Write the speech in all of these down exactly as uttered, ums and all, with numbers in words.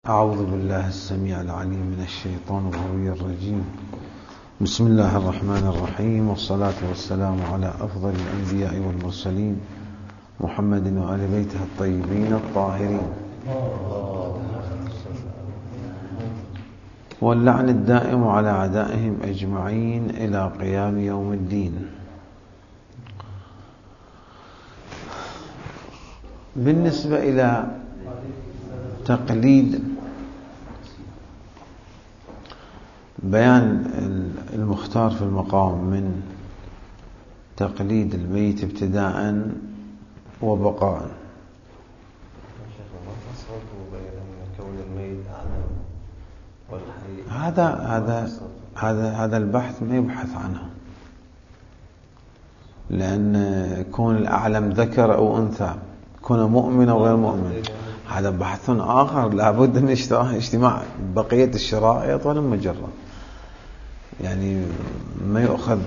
أعوذ بالله السميع العليم من الشيطان الغوي الرجيم. بسم الله الرحمن الرحيم، والصلاة والسلام على أفضل الأنبياء والمرسلين محمد وآل بيته الطيبين الطاهرين، واللعن الدائم على أعدائهم أجمعين إلى قيام يوم الدين. بالنسبة إلى تقليد بيان المختار في المقام من تقليد الميت ابتداء وبقاء، هذا هذا هذا هذا البحث ما يبحث عنه، لأن كون الأعلم ذكر أو أنثى، كون مؤمن أو غير مؤمن، هذا بحث آخر لابد من اجتماع بقية الشرائط ولا مجرد، يعني ما يؤخذ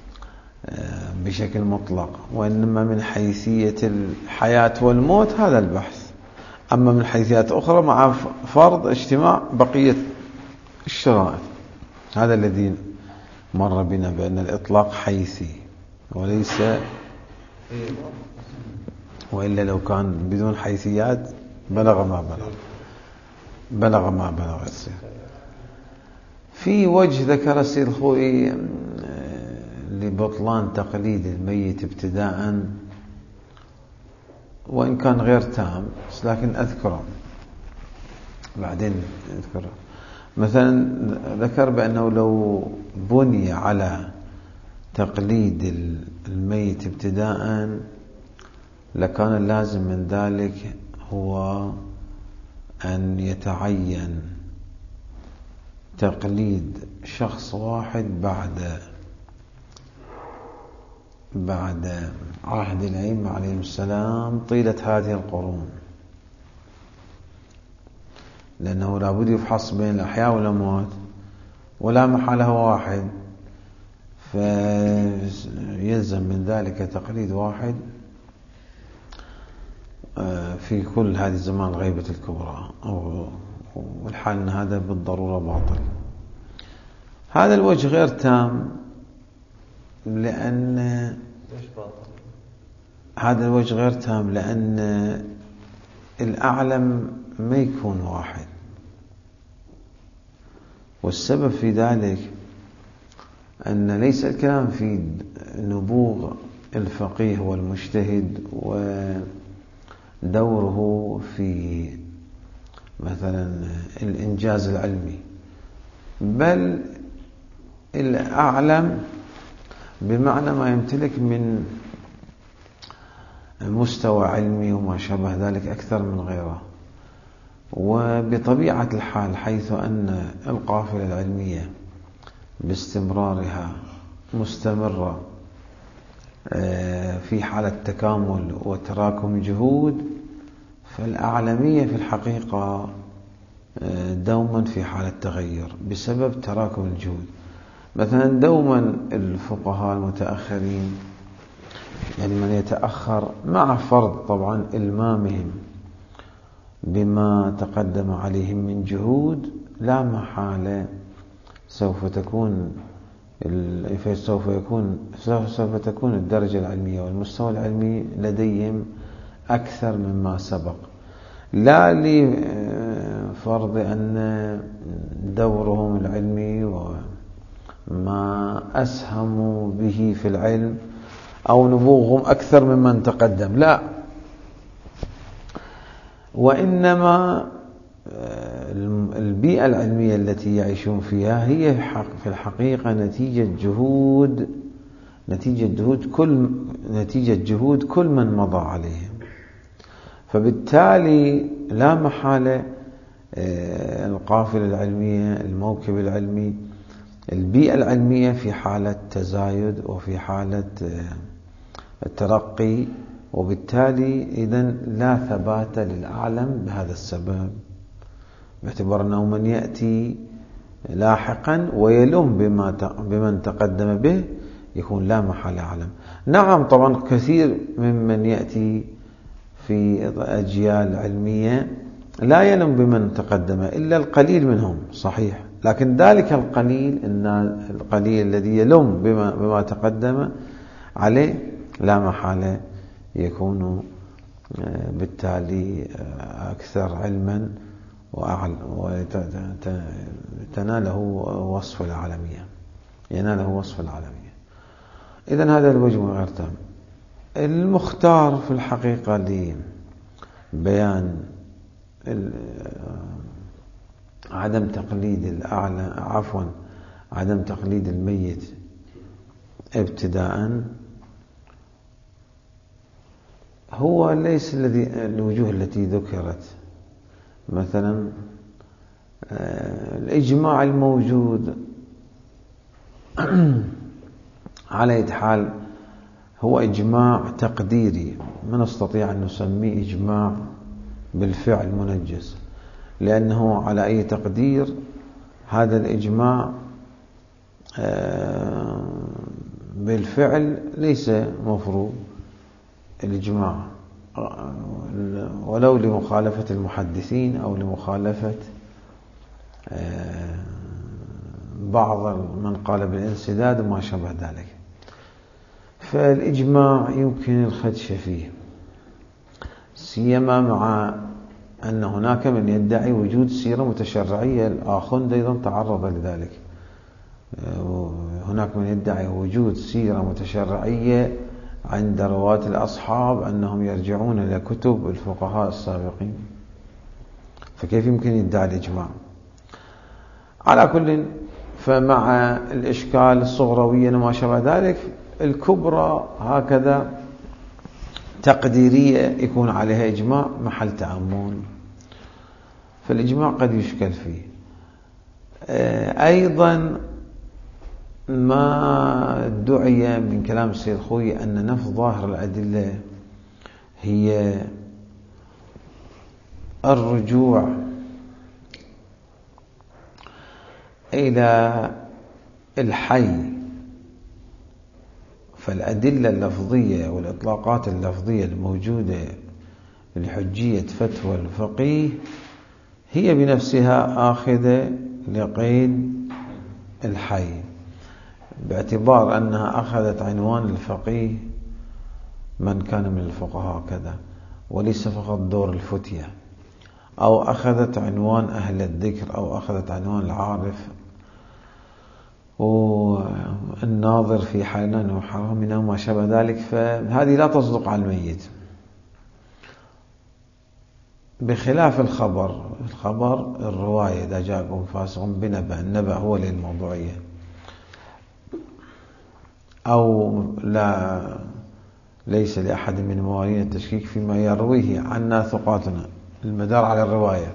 بشكل مطلق، وإنما من حيثية الحياة والموت هذا البحث. أما من حيثيات أخرى مع فرض اجتماع بقية الشرائط، هذا الذي مر بنا بأن الإطلاق حيثي وليس، وإلا لو كان بدون حيثيات بلغ ما بلغ بلغ ما بلغ يصير. في وجه ذكر السيد الخوئي لبطلان تقليد الميت ابتداء، وإن كان غير تام لكن أذكره بعدين أذكره. مثلا ذكر بأنه لو بني على تقليد الميت ابتداء لكان اللازم من ذلك هو أن يتعين تقليد شخص واحد بعد بعد عهد الأئمة عليهم السلام طيلة هذه القرون، لأنه لابد يفحص بين الأحياء والأموات، ولا محالة واحد، فيلزم من ذلك تقليد واحد في كل هذه الزمان الغيبة الكبرى، أو والحال أن هذا بالضرورة باطل. هذا الوجه غير تام، لأن هذا الوجه غير تام لأن الأعلم ما يكون واحد، والسبب في ذلك أن ليس الكلام في نبوغ الفقيه والمجتهد ودوره في مثلا الإنجاز العلمي، بل الأعلم بمعنى ما يمتلك من مستوى علمي وما شابه ذلك أكثر من غيره. وبطبيعة الحال حيث أن القافلة العلمية باستمرارها مستمرة في حالة تكامل وتراكم جهود، فالأعلمية في الحقيقة دوما في حالة تغير بسبب تراكم الجهود. مثلا دوما الفقهاء المتأخرين، يعني من يتأخر مع فرض طبعا إلمامهم بما تقدم عليهم من جهود، لا محالة سوف تكون سوف يكون سوف تكون الدرجة العلمية والمستوى العلمي لديهم أكثر مما سبق، لا لفرض أن دورهم العلمي وما أسهموا به في العلم أو نبوغهم أكثر ممن تقدم، لا، وإنما البيئة العلمية التي يعيشون فيها هي في الحقيقة نتيجة جهود نتيجة جهود كل نتيجة جهود كل من مضى عليهم. فبالتالي لا محالة القافلة العلمية، الموكب العلمي، البيئة العلمية في حالة تزايد وفي حالة الترقي، وبالتالي إذن لا ثبات للأعلم بهذا السبب، باعتبار أنه من يأتي لاحقا ويلوم بما بمن تقدم به يكون لا محالة أعلم. نعم طبعا كثير ممن يأتي في أجيال علمية لا يلم بمن تقدم إلا القليل منهم، صحيح، لكن ذلك القليل إن القليل الذي يلم بما, بما تقدم عليه لا محالة يكون بالتالي أكثر علما وتناله وصف العالمية، يناله وصف العالمية. إذن هذا الوجه غير تام. المختار في الحقيقة لبيان عدم تقليد الأعلى عفوا عدم تقليد الميت ابتداء هو ليس الذي الوجوه التي ذكرت، مثلا الإجماع الموجود على أي حال هو إجماع تقديري، ما نستطيع أن نسميه إجماع بالفعل منجز، لأنه على أي تقدير هذا الإجماع بالفعل ليس مفروض الإجماع، ولو لمخالفة المحدثين أو لمخالفة بعض من قال بالانسداد وما شابه ذلك. فالإجماع يمكن الخدش فيه، سيما مع أن هناك من يدعي وجود سيرة متشرعية. الآخوند أيضا تعرض لذلك، هناك من يدعي وجود سيرة متشرعية عند رواة الأصحاب أنهم يرجعون إلى كتب الفقهاء السابقين، فكيف يمكن يدعي الإجماع؟ على كل، فمع الإشكال الصغروية وما شابه ذلك، الكبرى هكذا تقديرية يكون عليها إجماع محل تأمل، فالإجماع قد يشكل فيه. أيضا ما دعي من كلام السيد الخوئي أن نفس ظاهر الأدلة هي الرجوع إلى الحي، فالأدلة اللفظية والإطلاقات اللفظية الموجودة لحجية فتوى الفقيه هي بنفسها آخذة لقيد الحي، باعتبار أنها أخذت عنوان الفقيه من كان من الفقهاء كذا، وليس فقط دور الفتية، أو أخذت عنوان أهل الذكر، أو أخذت عنوان العارف والناظر في حلال وحرامنا وما شابه ذلك، فهذه لا تصدق على الميت. بخلاف الخبر، الخبر الرواية إذا جاءكم فاسق بنبأ، النبأ هو للموضوعية، أو لا ليس لأحد من موالين التشكيك فيما يرويه عنا ثقاتنا، المدار على الرواية.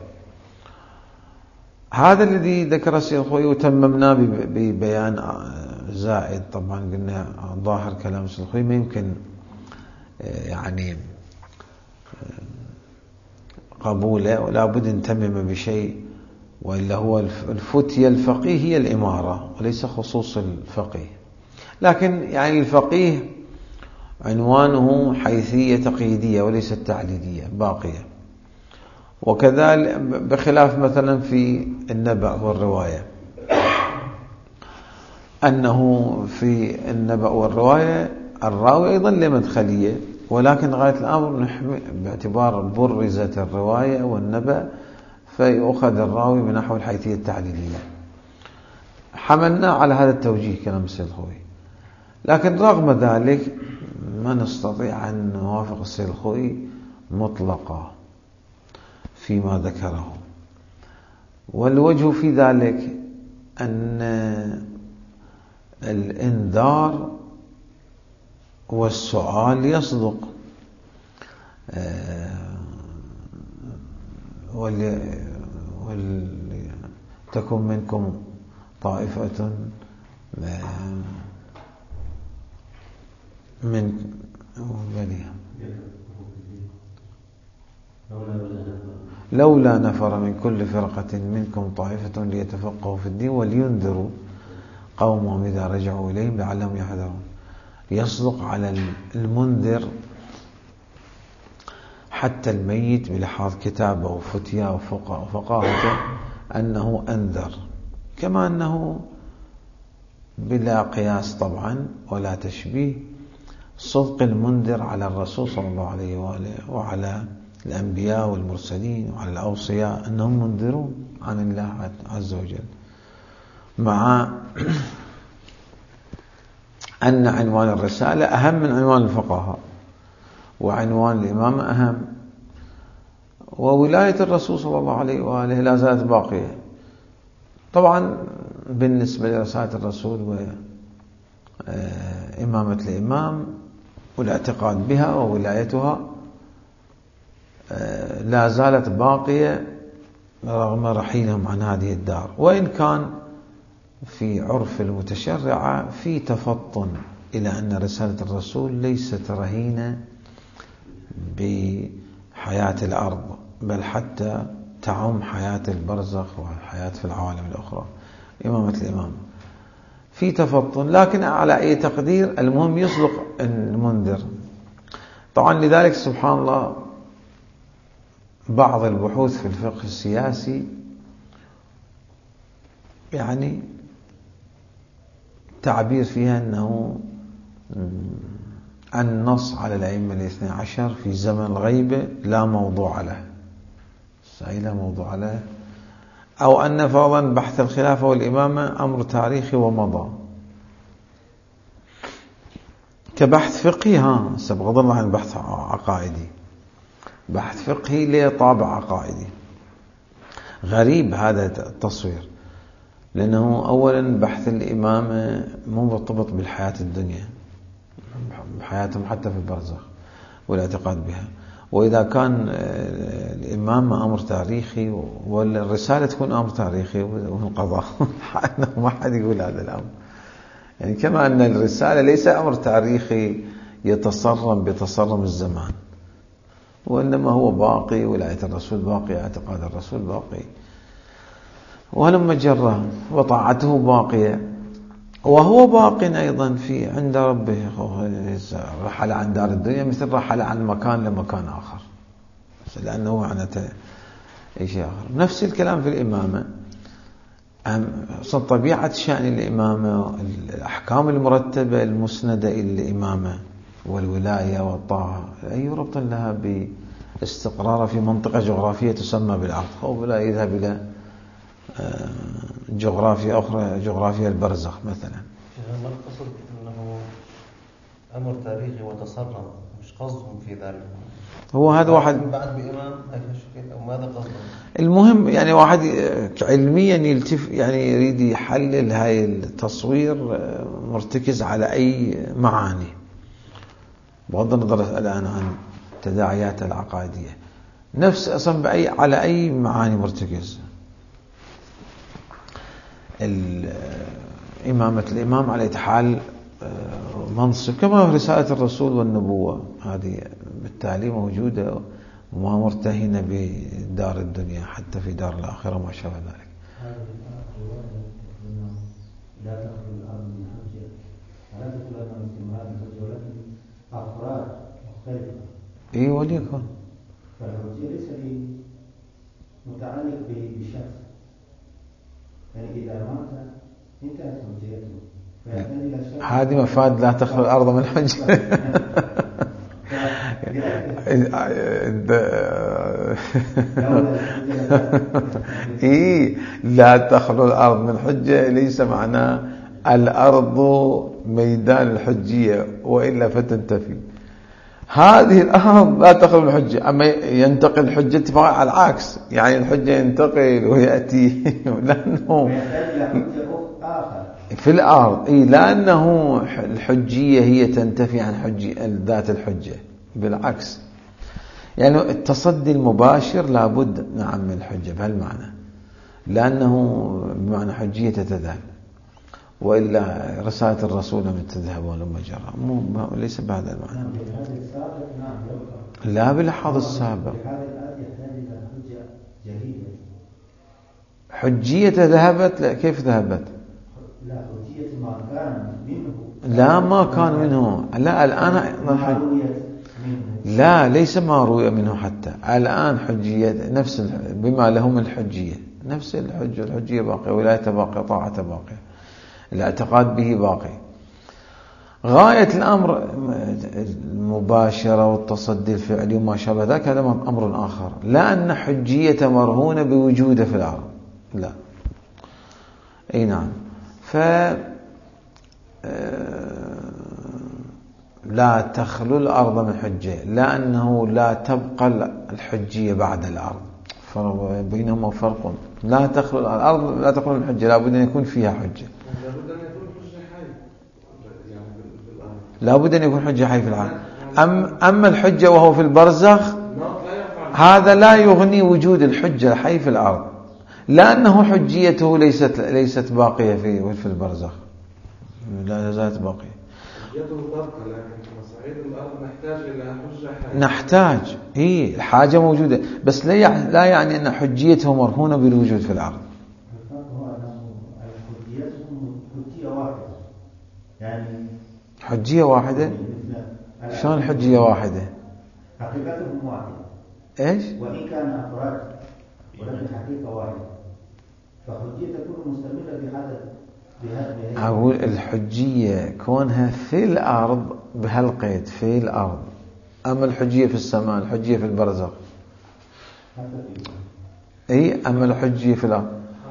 هذا الذي ذكر السيد الخوئي وتممنا ببيان زائد. طبعا قلنا ظاهر كلام السيد الخوئي ما يمكن يعني قبوله، ولا بد نتمم بشيء، وإلا هو الفتية الفقيه هي الإمارة وليس خصوص الفقيه. لكن يعني الفقيه عنوانه حيثية تقييدية وليست تعليلية باقية. وكذلك بخلاف مثلا في النبأ والرواية، أنه في النبأ والرواية الراوي أيضا له مدخلية، ولكن غاية الأمر باعتبار برزت الرواية والنبأ فيأخذ الراوي من نحو الحيثية التعليلية. حملنا على هذا التوجيه كلام السيد الخوئي، لكن رغم ذلك ما نستطيع أن نوافق السيد الخوئي مطلقا فيما ذكره. والوجه في ذلك أن الإنذار والسؤال يصدق، ولتكن منكم طائفة من بنيها لولا نفر من كل فرقة منكم طائفة ليتفقهوا في الدين ولينذروا قومهم إذا رجعوا إليهم لعلهم يحذرون. يصدق على المنذر حتى الميت بلحاظ كتابه وفتيا وفقاهته أنه أنذر، كما أنه بلا قياس طبعا ولا تشبيه صدق المنذر على الرسول صلى الله عليه وآله وعلى الأنبياء والمرسلين وعلى الأوصياء أنهم منذرون عن الله عز وجل، مع أن عنوان الرسالة أهم من عنوان الفقهاء، وعنوان الإمامة أهم، وولاية الرسول صلى الله عليه وآله لا زالت باقية. طبعا بالنسبة لرسالة الرسول وإمامة الإمام والاعتقاد بها وولايتها لا زالت باقية رغم رحيلهم عن هذه الدار، وإن كان في عرف المتشرعة في تفطن إلى أن رسالة الرسول ليست رهينة بحياة الأرض، بل حتى تعم حياة البرزخ والحياة في العوالم الأخرى. إمامة الإمام في تفطن، لكن على أي تقدير المهم يصدق المنذر. طبعا لذلك سبحان الله بعض البحوث في الفقه السياسي يعني تعبير فيها أنه النص على الأئمة الاثنى عشر في زمن الغيبة لا موضوع له، لا موضوع له، أو أن فرضا بحث الخلافة والإمامة أمر تاريخي ومضى كبحث فقهي، ها بغض الله عن بحث عقائدي، بحث فقهي له طابع عقائدي. غريب هذا التصوير، لأنه أولا بحث الإمامة مو مرتبط بالحياة الدنيا، بحياتهم حتى في البرزخ والاعتقاد بها، وإذا كان الإمامة أمر تاريخي والرسالة تكون أمر تاريخي والقضاء ما حد يقول هذا الأمر، يعني كما أن الرسالة ليس أمر تاريخي يتصرم بتصرم الزمان، وإنما هو باقي، ولاية الرسول باقي، اعتقاد الرسول باقي، ولما جره وطاعته باقية، وهو باق أيضا في عند ربه. رحل عن دار الدنيا مثل رحل عن مكان لمكان آخر، لأنه معناته أي شيء آخر. نفس الكلام في الإمامة، طبيعة شأن الإمامة، الأحكام المرتبة المسندة إلى الإمامة والولاية والطاعة أي ربط لها باستقرار في منطقة جغرافية تسمى بالأرض، أو بلا يذهب إلى جغرافيا أخرى، جغرافيا البرزخ مثلا. ما القصد أنه أمر تاريخي وتصرم، مش قصدهم في ذلك؟ هو هذا واحد بعد بإمام أو ماذا قصدهم؟ المهم يعني واحد علميا يلتف يعني يريد يحلل هاي التصوير مرتكز على أي معاني، بغض النظر الآن عن تداعيات العقائدية، نفس أصلا بأي على أي معاني مرتكز. إمامة الإمام على حال منصب كما في رسالة الرسول والنبوة، هذه بالتالي موجودة وما مرتهنة بدار الدنيا حتى في دار الآخرة ما شابه ذلك. لا تخلو الأرض من حجة، لا تخلو الأرض من حجة، ولكن أفراد مختلفة. إيه وليكن. فالحجة ليس متعلق بشخص، يعني إذا مات انتهت حجته. هذه مفاد لا تخلو الأرض من حجة. إيه لا تخلو الأرض من حجة ليس معناه الأرض ميدان الحجية وإلا فتنتفي. هذه الأرض لا تخلو من حجة، أما ينتقل الحجة على العكس، يعني الحجة ينتقل ويأتي لأنه في الأرض، إيه لأنه الحجية هي تنتفي عن حجية ذات الحجة، بالعكس يعني التصدي المباشر لابد نعم من الحجة بهالمعنى، لأنه بمعنى حجية تتذهب، وإلا رسالة الرسول من تذهب ولما جرى، مو ليس بهذا المعنى. لا بالحظ السابق، حجية ذهبت. لا كيف ذهبت؟ لا حجية ما كان منه. لا ما كان منه، لا الآن لا ليس ما روي منه حتى الآن حجية نفس بما لهم الحجية، نفس الحجة، الحجية باقية، ولايته باقية، طاعته باقية، الاعتقاد به باقي. غاية الأمر المباشرة والتصدي الفعلي وما شابه ذلك هذا أمر آخر، لا أن حجية مرهونة بوجوده في الأرض، لا. أي نعم. ف لا تخلو الأرض من حجة، لأنه لا تبقى الحجية بعد الأرض، بينهما فرق. لا تخلو الأرض لا تخلو من حجة، لا بد أن يكون فيها حجة، لا بد أن يكون حجة حي في الأرض. أم أما الحجة وهو في البرزخ هذا لا يغني وجود الحجة الحي في الأرض، لأنه حجيته ليست ليست باقية في في البرزخ، لا زالت باقية. حجيته تبقى، لكن مصعيد الأرض نحتاج إلى حجة حي. نحتاج، هي الحاجة موجودة، بس لا لا يعني أن حجيته مرهونة بالوجود في الأرض. حجية واحدة، يعني حجية واحدة. شلون حجية واحدة؟ حقيقتهم واحدة. إيش؟ وإن كان أفراد ولكن حقيقة واحدة، فحجية تكون مستمرة بهذا بهذا. أقول الحجية كونها في الأرض بهالقيد في الأرض، أما الحجية في السماء، الحجية في البرزخ. أي أما الحجية في الأرض.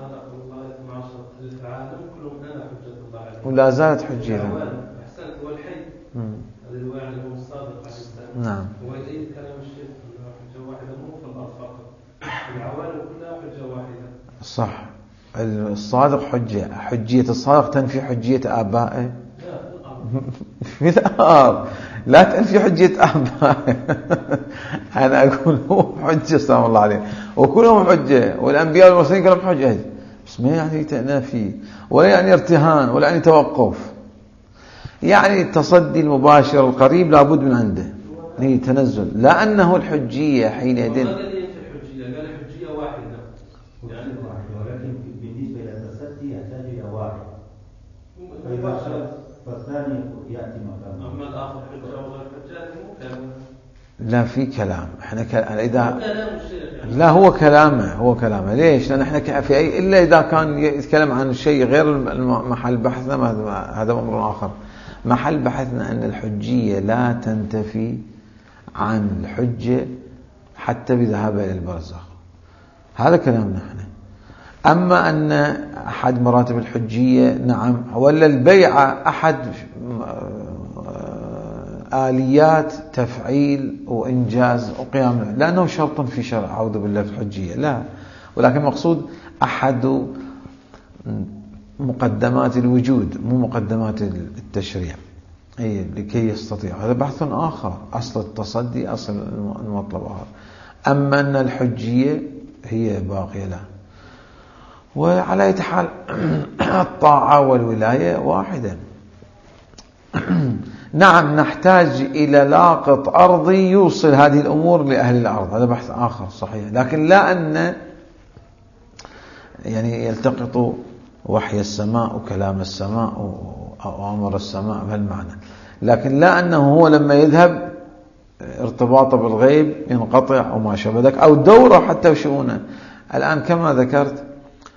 ولا زالت حجية. أحسنت. هو الحي هذا الواحد هو الصادق عليه السلام. نعم. هو يزيد كلام الشيخ أنه حجة واحدة مو في الأرض فقط، العوالم كلها حجة واحدة. صح. الصادق حجة، حجية الصادق تنفي حجية آبائه. في الأرض لا تنفي حجية آبائه. أنا أقول هو حجة سلام الله عليه، وكلهم حجة، والأنبياء والمرسلين كلهم حجة، بس ما يعني تنافي ولا يعني ارتهان ولا يعني توقف، يعني التصدي المباشر القريب لابد من عنده، هي تنزل، لأنه الحجية حينئذ. قال الحجية قال حجية واحدة يعني واحدة، ولكن بالنسبة إلى التصدي يحتاج إلى واحد، فالثاني يأتي مكانه. أما الآخر حجة وغير حجة مو كلام. لا في كلام، احنا ك... إذا لا هو كلامه هو كلامه ليش؟ لأن احنا ك... في أي إلا إذا كان يتكلم عن شيء غير محل بحثنا، هذا أمر آخر. محل بحثنا أن الحجية لا تنتفي عن الحجة حتى بذهابها إلى البرزخ، هذا كلامنا احنا. أما أن أحد مراتب الحجية نعم، ولا البيعة أحد آليات تفعيل وإنجاز وقيام، لأنه شرط في شرع، أعوذ بالله في الحجية لا، ولكن مقصود أحد مقدمات الوجود مو مقدمات التشريع، أي لكي يستطيع. هذا بحث آخر، أصل التصدي أصل المطلب آخر. أما أن الحجية هي باقية لا. وعلى أي حال الطاعة والولاية واحدة. نعم نحتاج إلى لاقط أرضي يوصل هذه الأمور لأهل الأرض، هذا بحث آخر صحيح، لكن لا أن يعني يلتقط وحي السماء وكلام السماء وأمر السماء بهالمعنى، لكن لا أنه هو لما يذهب ارتباطه بالغيب ينقطع وما شابه ذلك، أو دوره حتى وشؤونه. الآن كما ذكرت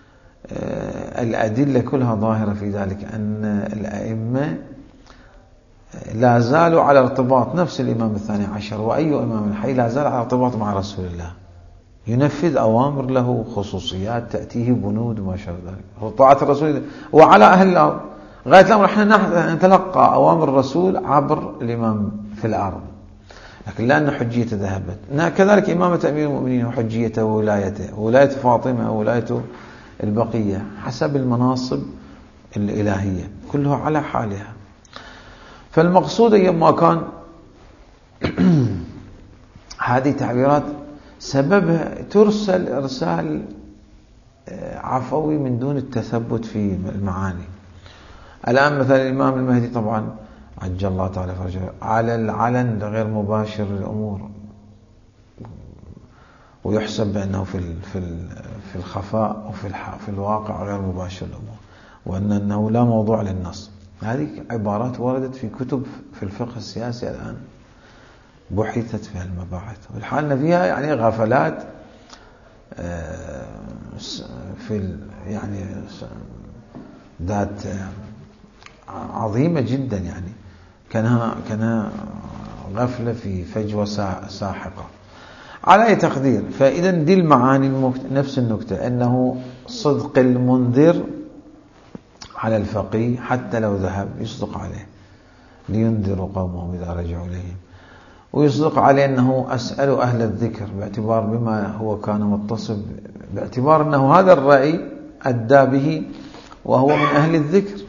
الأدلة كلها ظاهرة في ذلك، أن الأئمة لا زالوا على ارتباط، نفس الإمام الثاني عشر وأي إمام حي لا زال على ارتباط مع رسول الله، ينفذ أوامر له، خصوصيات تأتيه بنود وما شابه ذلك، طاعة الرسول وعلى أهل الأرض. غاية الأمر احنا نتلقى أوامر الرسول عبر الإمام في الأرض، لكن لأن حجيته ذهبت. كذلك إمامة أمير المؤمنين وحجيته وولايته، ولاية فاطمة وولاية البقية حسب المناصب الإلهية كلها على حالها. فالمقصود أيما كان هذه تعبيرات سببها ترسل إرسال عفوي من دون التثبت في المعاني. الآن مثلا الإمام المهدي طبعا عجل الله تعالى فرجه على العلن غير مباشر للأمور، ويحسب بأنه في في في الخفاء وفي في الواقع غير مباشر للأمور، وأنه لا موضوع للنص. هذه عبارات وردت في كتب في الفقه السياسي الآن، بحثت في المباحث، والحال فيها يعني غفلات في يعني ذات عظيمة جدا، يعني كانها كانها غفلة في فجوة ساحقة. على أي تقدير، فإذا دي المعاني نفس النكتة، أنه صدق المنذر على الفقيه حتى لو ذهب يصدق عليه لينذروا قومهم إذا رجعوا إليهم، ويصدق عليه أنه أسأل أهل الذكر باعتبار بما هو كان متصف، باعتبار أنه هذا الرأي أدى به وهو من أهل الذكر،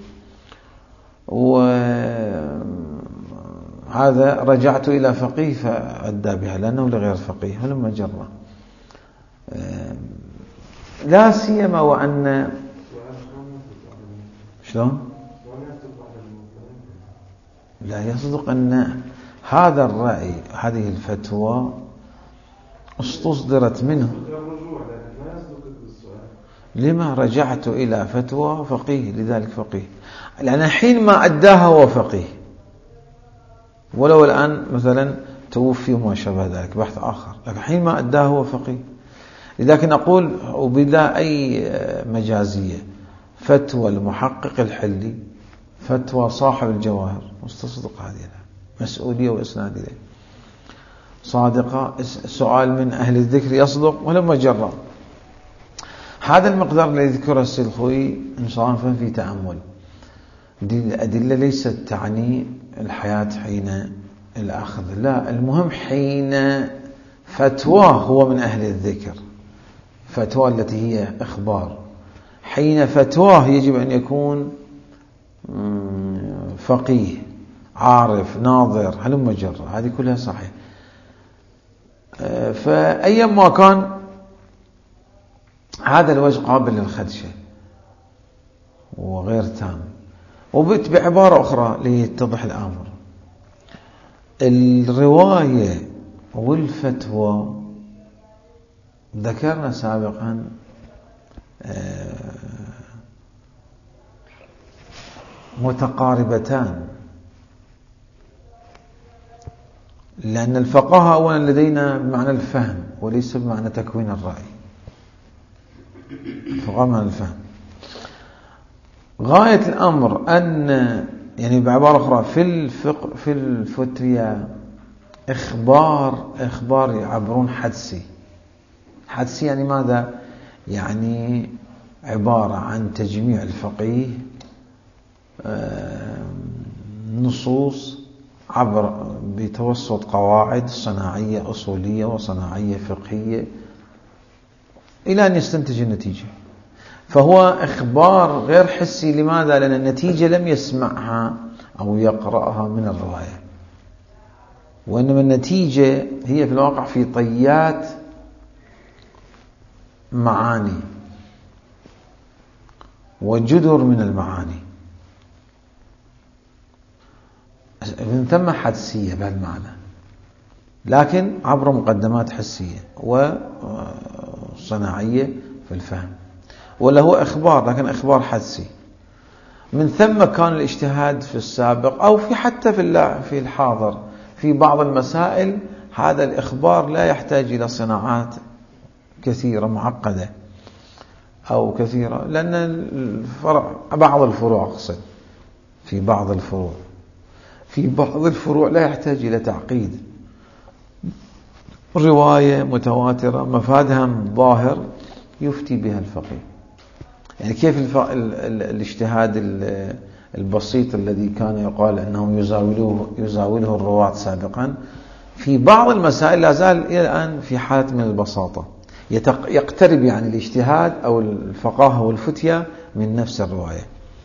وهذا رجعت إلى فقيه فأدى بها لأنه لغير فقيه هلما جرى. لا سيما وأن شلون لا يصدق أن هذا الرأي هذه الفتوى استصدرت منه. لما رجعت إلى فتوى فقيه لذلك فقيه، لأن حين ما أداها هو فقيه، ولو الآن مثلا توفي وما شابه ذلك بحث آخر، لكن حين ما أداها هو فقيه. لذلك نقول وبلا أي مجازية فتوى المحقق الحلي فتوى صاحب الجواهر مستصدق هذه مسؤولية وإسناد إليه صادقة، سؤال من أهل الذكر يصدق ولما جرى. هذا المقدار الذي ذكره السيد الخوئي انصافا في تأمل. دي الأدلة ليست تعني الحياة حين الأخذ، لا، المهم حين فتواه هو من أهل الذكر، فتوى التي هي إخبار، حين فتواه يجب أن يكون فقيه عارف ناظر هلما جرى، هذه كلها صحيح. فأيما كان هذا الوجه قابل للخدشة وغير تام. وبت بعبارة أخرى ليتضح الأمر، الرواية والفتوى ذكرنا سابقا متقاربتان، لأن الفقهاء أولا لدينا بمعنى الفهم وليس بمعنى تكوين الرأي، الفقهاء بمعنى الفهم. غاية الأمر أن يعني بعبارة أخرى في الفقه في الفتية إخبار إخبار يعبرون حدسي. حدسي يعني ماذا؟ يعني عبارة عن تجميع الفقيه نصوص عبر بتوسط قواعد صناعية أصولية وصناعية فقهية إلى أن يستنتج النتيجة. فهو إخبار غير حسي. لماذا؟ لأن النتيجة لم يسمعها أو يقرأها من الرواية، وإنما النتيجة هي في الواقع في طيات معاني وجذر من المعاني، من ثم حدسية بهالمعنى، لكن عبر مقدمات حسية وصناعية في الفهم، ولا هو إخبار لكن إخبار حدسي. من ثم كان الاجتهاد في السابق أو في حتى في في الحاضر في بعض المسائل هذا الإخبار لا يحتاج إلى صناعات كثيرة معقدة أو كثيرة، لأن الفرع بعض الفروع أقصد في بعض الفروع في بعض الفروع لا يحتاج إلى تعقيد. رواية متواترة مفادها ظاهر يفتي بها الفقيه. يعني كيف الف... ال... ال... الاجتهاد ال... البسيط الذي كان يقال أنهم يزاوله يزاوله الرواة سابقا في بعض المسائل لا زال إلى الآن في حالة من البساطة، يتق... يقترب يعني الاجتهاد أو الفقاهة والفتية من نفس الرواية.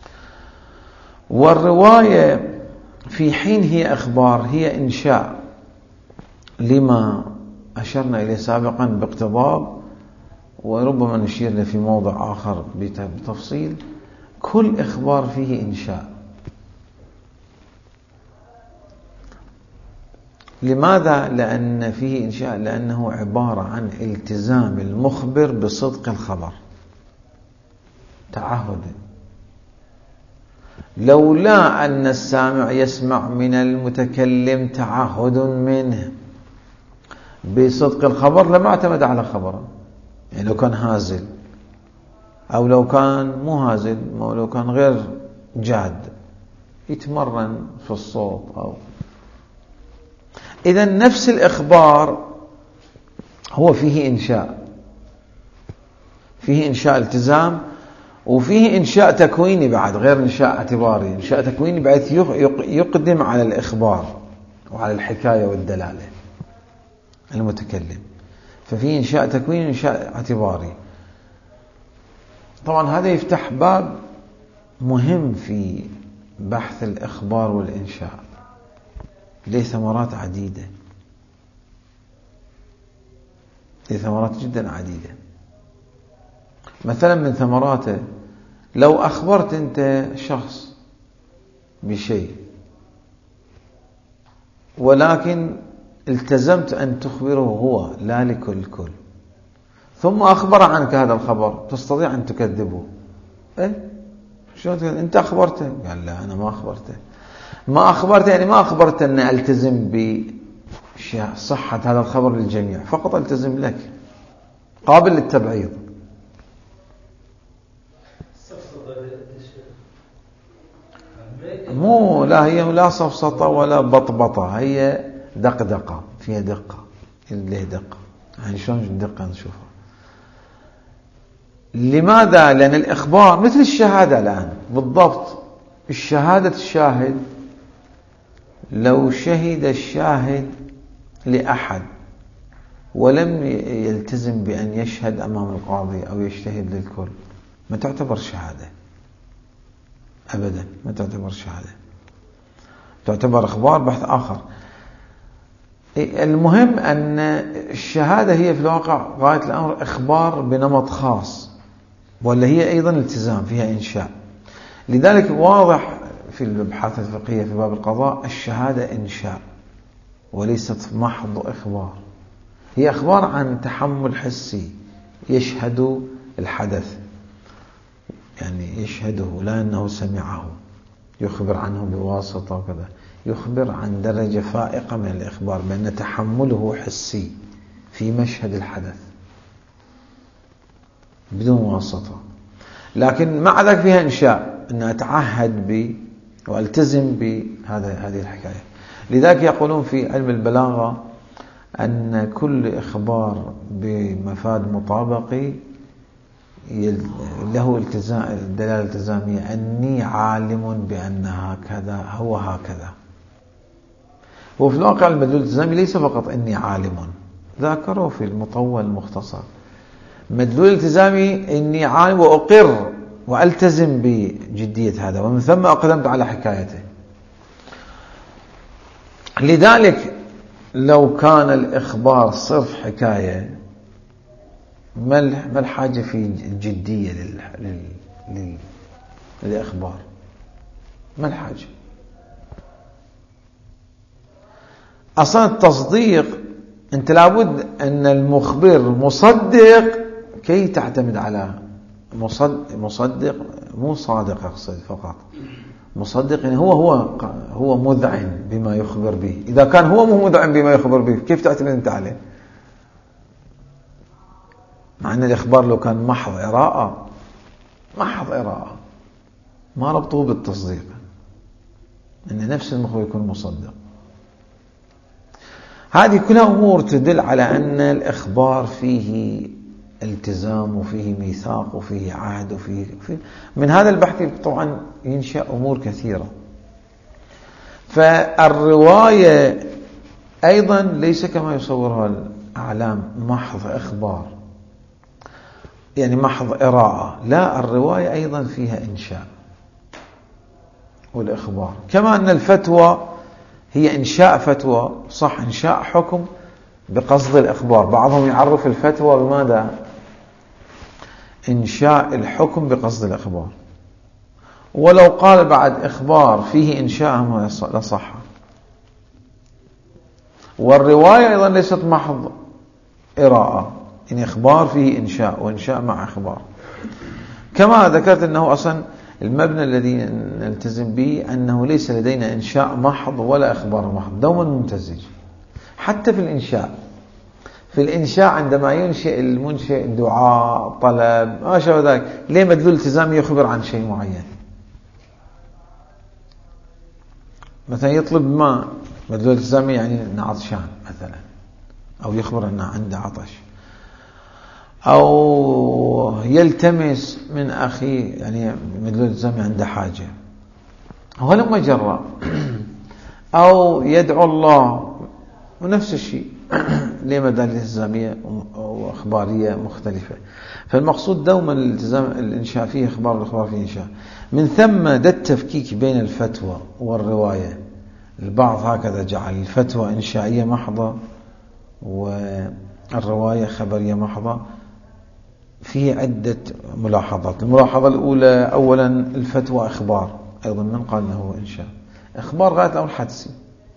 والرواية في حين هي أخبار هي إنشاء لما أشرنا إليه سابقا باقتضاب، وربما نشير له في موضع آخر بتفصيل. كل إخبار فيه إنشاء. لماذا؟ لأن فيه إنشاء لأنه عبارة عن التزام المخبر بصدق الخبر، تعهد. لولا أن السامع يسمع من المتكلم تعهد منه بصدق الخبر لما اعتمد على خبره. يعني لو كان هازل أو لو كان مو هازل أو لو كان غير جاد يتمرن في الصوت أو إذا نفس الإخبار هو فيه إنشاء، فيه إنشاء التزام وفيه إنشاء تكويني بعد، غير إنشاء اعتباري، إنشاء تكويني بحيث يقدم على الإخبار وعلى الحكاية والدلالة المتكلم. ففيه إنشاء تكويني وإنشاء اعتباري. طبعا هذا يفتح باب مهم في بحث الإخبار والإنشاء، له ثمرات عديدة، له ثمرات جدا عديدة. مثلا من ثمراته لو أخبرت أنت شخص بشيء ولكن التزمت أن تخبره هو لا لكل كل، ثم أخبر عنك هذا الخبر، تستطيع أن تكذبه. إيه؟ شو أنت أخبرته؟ قال لا أنا ما أخبرته. ما أخبرته يعني ما أخبرته أن ألتزم بصحة هذا الخبر للجميع، فقط ألتزم لك، قابل للتبعيض. مو لا هي لا صفصطة ولا بطبطة، هي دقدقة، فيها دقة، له دقة. يعني شلون الدقة نشوفها؟ لماذا؟ لأن الإخبار مثل الشهادة الآن بالضبط. الشهادة الشاهد لو شهد الشاهد لأحد ولم يلتزم بأن يشهد أمام القاضي أو يشتهد للكل ما تعتبر شهادة أبدا، ما تعتبر شهادة، تعتبر إخبار بحث آخر. المهم أن الشهادة هي في الواقع غاية الأمر إخبار بنمط خاص، ولا هي أيضا التزام فيها إنشاء. لذلك واضح في الأبحاث الفقهية في باب القضاء الشهادة إنشاء وليست محض إخبار، هي إخبار عن تحمل حسي، يشهد الحدث، يعني يشهده لا أنه سمعه، يخبر عنه بواسطة وكذا، يخبر عن درجة فائقة من الإخبار بأن تحمله حسي في مشهد الحدث بدون واسطة. لكن مع ذلك فيها إنشاء، أن أتعهد ب والتزم بهذا هذه الحكاية. لذلك يقولون في علم البلاغة أن كل إخبار بمفاد مطابقي له التزام، الدلالة الالتزامية، أني عالم بأن هكذا هو هكذا. وفي الواقع المدلول الالتزامي ليس فقط أني عالم، ذاكروا في المطول المختصر. مدلول الالتزامي أني عالم وأقر وألتزم بجدية هذا، ومن ثم أقدمت على حكايته. لذلك لو كان الإخبار صرف حكاية ما الحاجة في الجدية لل... لل... للإخبار؟ ما الحاجة؟ أصلا التصديق أنت لابد أن المخبر مصدق كي تعتمد على مصدق. مصدق مو صادق أقصد فقط، مصدق يعني هو هو هو مذعن بما يخبر به. إذا كان هو مو مذعن بما يخبر به كيف تعتمد أنت عليه؟ مع أن الإخبار لو كان محض إراءة، محض إراءة ما ربطه بالتصديق، أن نفس المخبر يكون مصدق. هذه كلها أمور تدل على أن الإخبار فيه التزام وفيه ميثاق وفيه عهد وفيه فيه. من هذا البحث طبعا ينشأ أمور كثيرة. فالرواية أيضا ليس كما يصورها الأعلام محض إخبار، يعني محض إراءة، لا، الرواية أيضا فيها إنشاء والإخبار. كما أن الفتوى هي إنشاء فتوى، صح، إنشاء حكم بقصد الإخبار. بعضهم يعرف الفتوى بماذا؟ إنشاء الحكم بقصد الإخبار. ولو قال بعد إخبار فيه إنشاء ما لصح. والرواية أيضا ليست محض إراءة، إن إخبار فيه إنشاء وإنشاء مع إخبار. كما ذكرت أنه أصلا المبنى الذي نلتزم به أنه ليس لدينا إنشاء محض ولا إخبار محض، دوما ممتزج. حتى في الإنشاء في الإنشاء عندما ينشئ المنشئ دعاء طلب ما شابه ذلك، ليه مدلول التزامي يخبر عن شيء معين؟ مثلا يطلب ماء، مدلول التزامي يعني عطشان مثلا، أو يخبر أنه عنده عطش، أو يلتمس من أخيه يعني مدلول التزامي عنده حاجة، ولما جرى، أو يدعو الله، ونفس الشيء ليه مدلول التزامية وأخبارية مختلفة. فالمقصود دوما الالتزام الإنشاء فيه إخبار والإخبار فيه إنشاء. من ثم ده التفكيك بين الفتوى والرواية. البعض هكذا جعل الفتوى إنشائية محضة والرواية خبرية محضة. فيه عدة ملاحظات. الملاحظة الأولى، أولا الفتوى إخبار، أيضا من قال أنه إنشاء، إخبار غاية الأمر حدسي،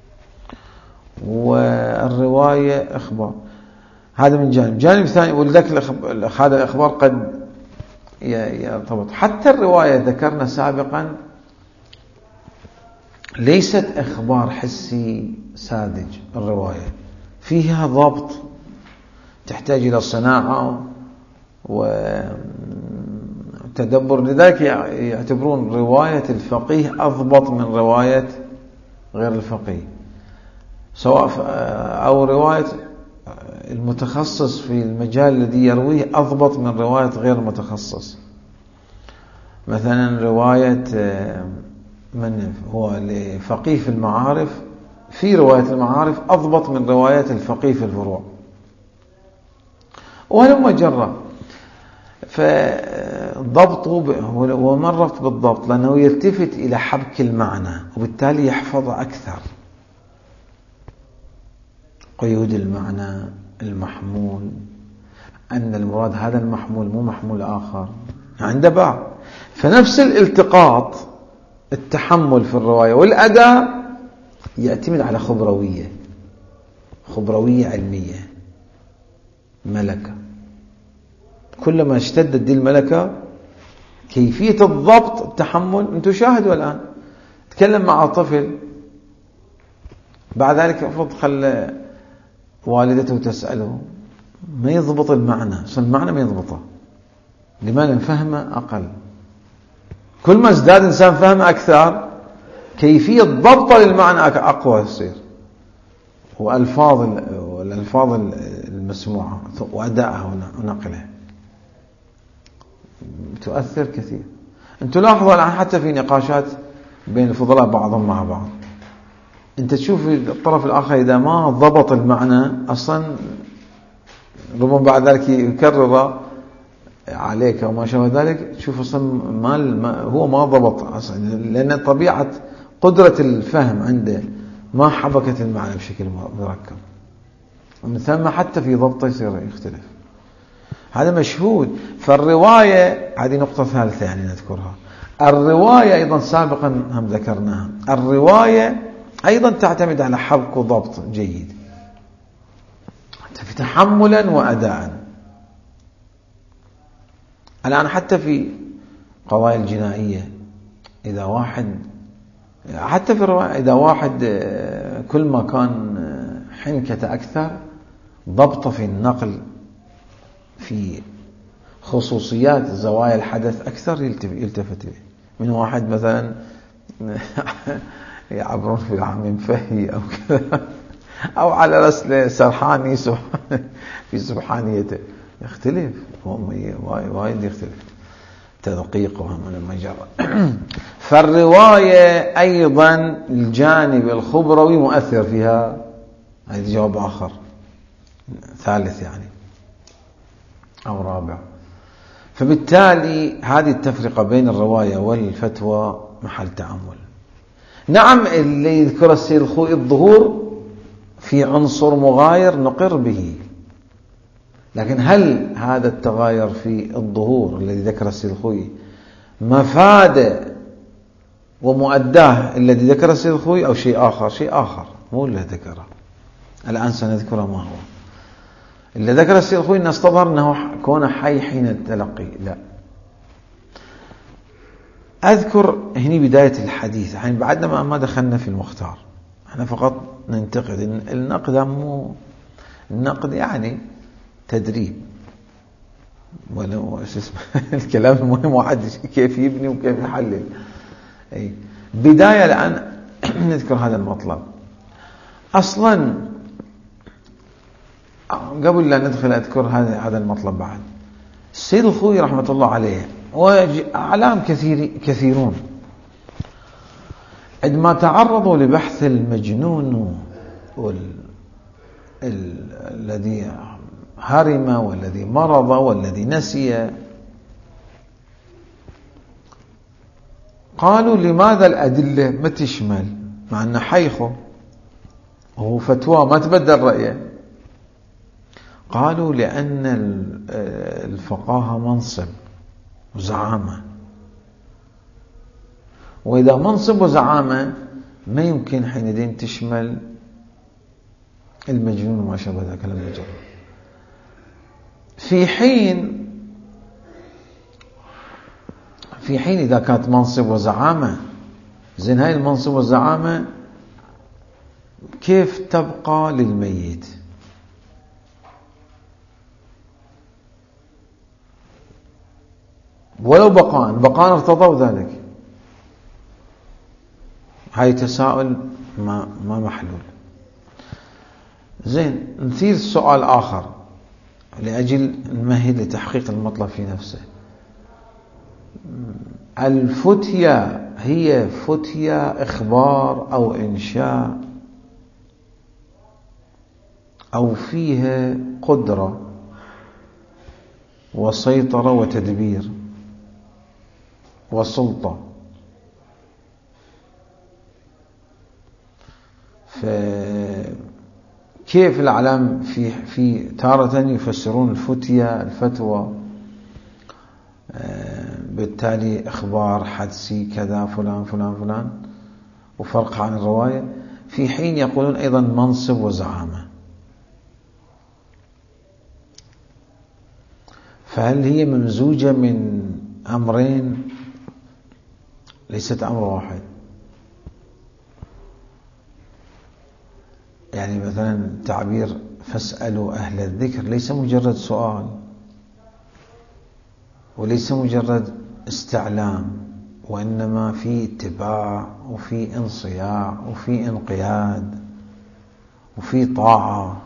والرواية إخبار. هذا من جانب. جانب ثاني، ولذلك هذا الإخبار قد يرتبط. حتى الرواية ذكرنا سابقا ليست إخبار حسي ساذج، الرواية فيها ضبط، تحتاج إلى صناعة وتدبر. لذلك يعتبرون رواية الفقيه أضبط من رواية غير الفقيه، سواء أو رواية المتخصص في المجال الذي يرويه أضبط من رواية غير المتخصص. مثلا رواية من هو لفقيه في المعارف، في رواية المعارف أضبط من رواية الفقيه في الفروع، ولما جرى. فضبطه ومرت بالضبط لأنه يلتفت إلى حبك المعنى، وبالتالي يحفظ أكثر قيود المعنى المحمول، أن المراد هذا المحمول مو محمول آخر عند بعض. فنفس الالتقاط التحمل في الرواية والأداء يعتمد على خبروية خبروية علمية، ملكة. كلما اشتدت دي الملكة كيفية الضبط التحمل. انتم شاهدوا الآن تكلم مع طفل، بعد ذلك أفضل خل والدته تسأله، ما يضبط المعنى، أصل المعنى ما يضبطه. لماذا؟ نفهمه أقل. كل ما ازداد إنسان فهمه أكثر، كيفية ضبطه للمعنى أقوى يصير، وألفاظ الألفاظ المسموعة وأدائها ونقلها تؤثر كثير. أنت لاحظوا الآن حتى في نقاشات بين الفضلاء بعضهم مع بعض، أنت تشوف الطرف الآخر إذا ما ضبط المعنى أصلا ربما بعد ذلك يكرر عليك وما شابه ذلك، تشوف أصلا ما هو ما ضبط أصلا، لأن طبيعة قدرة الفهم عنده ما حبكت المعنى بشكل مركب، ومن ثم حتى في ضبطه يصير يختلف. هذا مشهود. فالرواية هذه نقطة ثالثة يعني نذكرها. الرواية أيضا سابقا هم ذكرناها، الرواية أيضا تعتمد على حبك وضبط جيد، في تحملا وأداء. الآن حتى في قضايا الجنائية، إذا واحد حتى في الرواية إذا واحد كل ما كان حنكة أكثر، ضبط في النقل في خصوصيات زوايا الحدث أكثر، يلتفت إليه من واحد مثلا يعبرون في العام فهي أو كذا، أو على رسل سرحاني في سبحانيته، يختلف وايد يختلف تدقيقها من المجرى. فالرواية أيضا الجانب الخبروي مؤثر فيها. هذا جواب آخر ثالث يعني أو رابع. فبالتالي هذه التفرقة بين الرواية والفتوى محل تأمل. نعم اللي يذكر السيد الخوئي الظهور في عنصر مغاير نقر به، لكن هل هذا التغاير في الظهور الذي ذكر السيد الخوئي مفاد ومؤداه الذي ذكر السيد الخوئي أو شيء آخر؟ شيء آخر مو اللي ذكره الآن سنذكره ما هو. اللي ذكر السيد الخوئي نستظهر أنه كون حي حين التلقي، لا. أذكر هنا بداية الحديث، يعني بعدنا ما دخلنا في المختار، احنا فقط ننتقد. النقد مو النقد يعني تدريب، ولو الكلام المهم واحد كيف يبني وكيف يحلل. أي بداية الآن نذكر هذا المطلب. أصلا قبل لا ندخل أذكر هذا هذا المطلب بعد. السيد الخوئي رحمة الله عليه وأعلام كثير كثيرون عندما تعرضوا لبحث المجنون الذي هرم والذي مرض والذي نسي، قالوا لماذا الأدلة ما تشمل، مع أنه حيخه وهو فتوى ما تبدل رأيه. قالوا لأن الفقاهة منصب وزعامة، وإذا منصب وزعامة ما يمكن حينئذ تشمل المجنون وما شابه ذلك المجرد. في حين في حين إذا كانت منصب وزعامة، زين هاي المنصب والزعامة كيف تبقى للميت؟ ولو بقاء بقاء ارتضوا ذلك. هاي تساؤل ما ما محلول. زين نثير سؤال آخر لأجل نمهد لتحقيق المطلب في نفسه. الفتية هي فتية إخبار أو إنشاء، أو فيها قدرة وسيطرة وتدبير وسلطة؟ فكيف الأعلام في في تارة يفسرون الفتية الفتوى بالتالي إخبار حدسي كذا فلان فلان فلان وفرق عن الرواية، في حين يقولون أيضا منصب وزعامة. فهل هي ممزوجة من أمرين ليست أمر واحد؟ يعني مثلا تعبير فاسألوا أهل الذكر ليس مجرد سؤال، وليس مجرد استعلام، وإنما في اتباع وفي انصياع وفي انقياد وفي طاعة،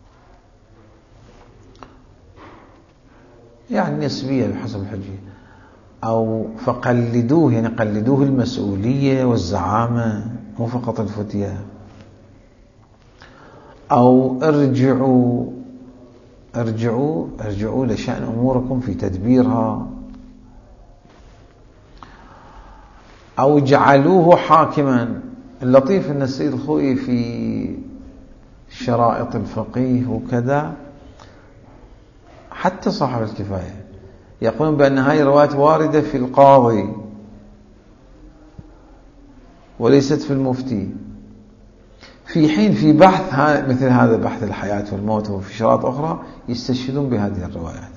يعني نسبية بحسب الحجية. أو فقلدوه، يعني قلدوه المسؤولية والزعامة مو فقط الفتية. أو ارجعوا ارجعوا ارجعوا لشأن أموركم في تدبيرها. أو جعلوه حاكما. اللطيف أن السيد الخوئي في شرائط الفقيه وكذا حتى صاحب الكفاية يقولون بأن هذه الروايات واردة في القاضي وليست في المفتي، في حين في بحث مثل هذا بحث الحياة والموت وفي شرائط أخرى يستشهدون بهذه الروايات.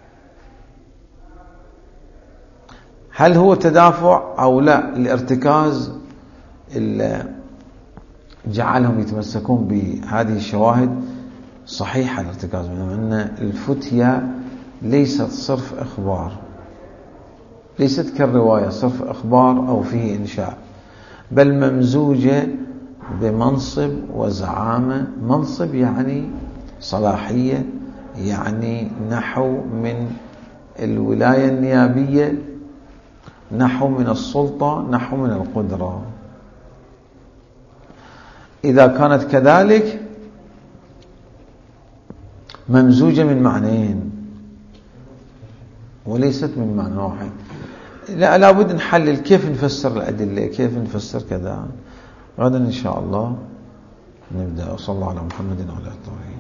هل هو تدافع أو لا؟ الارتكاز اللي جعلهم يتمسكون بهذه الشواهد صحيح الارتكاز منهم، أن الفتية ليست صرف إخبار، ليست كالرواية صرف إخبار أو فيه إنشاء، بل ممزوجة بمنصب وزعامة. منصب يعني صلاحية، يعني نحو من الولاية النيابية، نحو من السلطة، نحو من القدرة. إذا كانت كذلك ممزوجة من معنيين وليست من معنى واحد. لا لابد نحلل كيف نفسر الأدلة، كيف نفسر كذا. غدا إن شاء الله نبدأ. وصلى الله على محمد وعلى آله.